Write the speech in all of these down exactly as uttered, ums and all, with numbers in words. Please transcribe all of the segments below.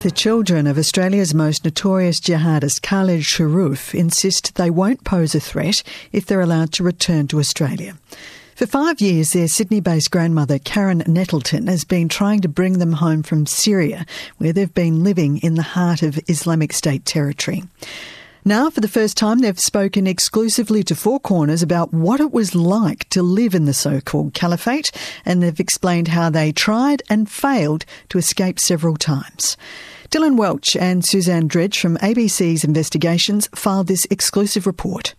The children of Australia's most notorious jihadist Khalid Sharrouf insist they won't pose a threat if they're allowed to return to Australia. For five years, their Sydney-based grandmother, Karen Nettleton, has been trying to bring them home from Syria, where they've been living in the heart of Islamic State territory. Now, for the first time, they've spoken exclusively to Four Corners about what it was like to live in the so-called caliphate, and they've explained how they tried and failed to escape several times. Dylan Welch and Suzanne Dredge from A B C's Investigations filed this exclusive report.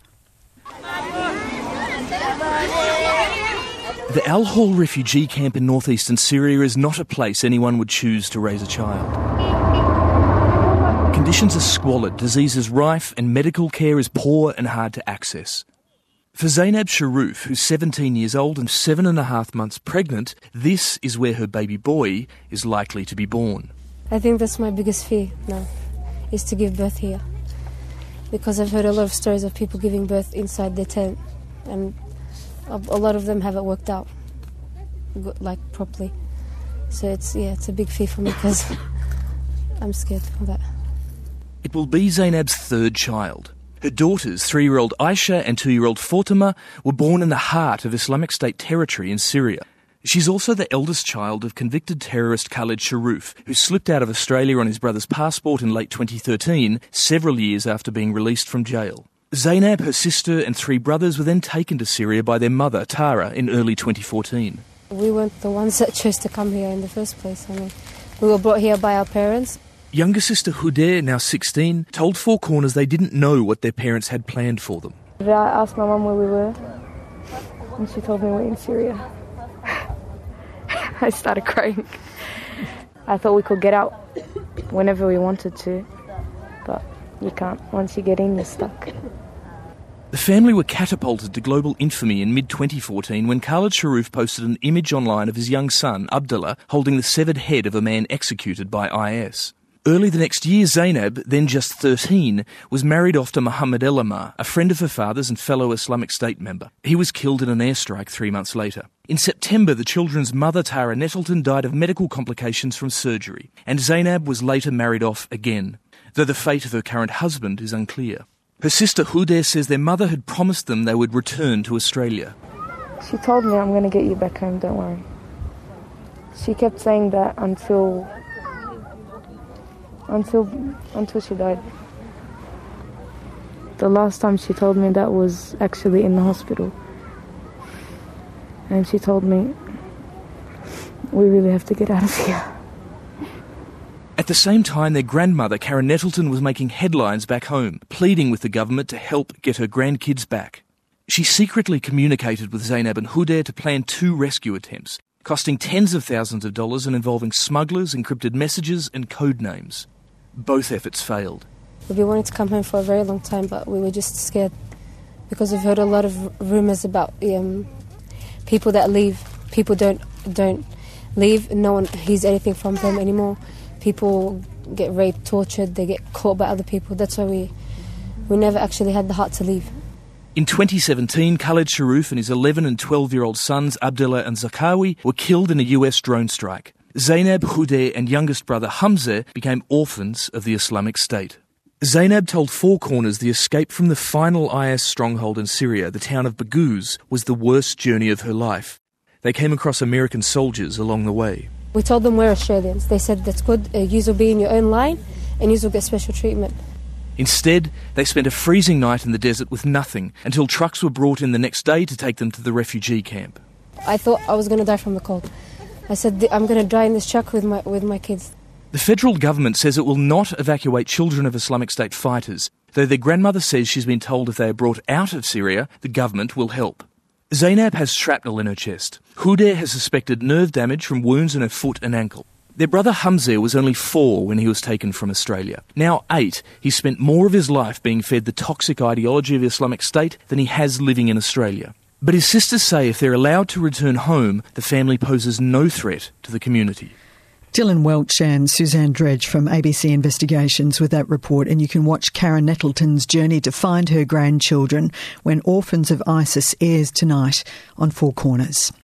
The Al Hol refugee camp in northeastern Syria is not a place anyone would choose to raise a child. Conditions are squalid, disease is rife, and medical care is poor and hard to access. For Zainab Sharrouf, who's seventeen years old and seven and a half months pregnant, this is where her baby boy is likely to be born. I think that's my biggest fear now, is to give birth here. Because I've heard a lot of stories of people giving birth inside their tent, and a lot of them haven't worked out, like, properly. So it's, yeah, it's a big fear for me because I'm scared of that. It will be Zainab's third child. Her daughters, three-year-old Aisha and two-year-old Fatima, were born in the heart of Islamic State territory in Syria. She's also the eldest child of convicted terrorist Khalid Sharrouf, who slipped out of Australia on his brother's passport in late twenty thirteen, several years after being released from jail. Zainab, her sister and three brothers were then taken to Syria by their mother, Tara, in early twenty fourteen. We weren't the ones that chose to come here in the first place. I mean, we were brought here by our parents. Younger sister Hudair, now sixteen, told Four Corners they didn't know what their parents had planned for them. I asked my mum where we were, and she told me we're in Syria. I started crying. I thought we could get out whenever we wanted to, but you can't. Once you get in, you're stuck. The family were catapulted to global infamy in mid twenty fourteen when Khalid Sharrouf posted an image online of his young son, Abdullah, holding the severed head of a man executed by I S. Early the next year, Zainab, then just thirteen, was married off to Mohammed El Amar, a friend of her father's and fellow Islamic State member. He was killed in an airstrike three months later. In September, the children's mother, Tara Nettleton, died of medical complications from surgery, and Zainab was later married off again, though the fate of her current husband is unclear. Her sister Hudair says their mother had promised them they would return to Australia. She told me, I'm going to get you back home, don't worry. She kept saying that until... Until until she died. The last time she told me that was actually in the hospital. And she told me, we really have to get out of here. At the same time, their grandmother, Karen Nettleton, was making headlines back home, pleading with the government to help get her grandkids back. She secretly communicated with Zainab and Hudair to plan two rescue attempts, costing tens of thousands of dollars and involving smugglers, encrypted messages and code names. Both efforts failed. We wanted to come home for a very long time, but we were just scared because we've heard a lot of rumours about um, people that leave. People don't don't leave. No one hears anything from them anymore. People get raped, tortured, they get caught by other people. That's why we, we never actually had the heart to leave. In twenty seventeen, Khalid Sharrouf and his eleven and twelve-year-old sons, Abdullah and Zakawi, were killed in a U S drone strike. Zainab, Hudair and youngest brother Hamza became orphans of the Islamic State. Zainab told Four Corners the escape from the final I S stronghold in Syria, the town of Baghouz, was the worst journey of her life. They came across American soldiers along the way. We told them we're Australians. They said, that's good, uh, you will be in your own line and you will get special treatment. Instead, they spent a freezing night in the desert with nothing until trucks were brought in the next day to take them to the refugee camp. I thought I was going to die from the cold. I said, I'm going to die in this truck with my with my kids. The federal government says it will not evacuate children of Islamic State fighters, though their grandmother says she's been told if they are brought out of Syria, the government will help. Zainab has shrapnel in her chest. Hudair has suspected nerve damage from wounds in her foot and ankle. Their brother Hamza was only four when he was taken from Australia. Now eight, he's spent more of his life being fed the toxic ideology of Islamic State than he has living in Australia. But his sisters say if they're allowed to return home, the family poses no threat to the community. Dylan Welch and Suzanne Dredge from A B C Investigations with that report, and you can watch Karen Nettleton's journey to find her grandchildren when Orphans of ISIS airs tonight on Four Corners.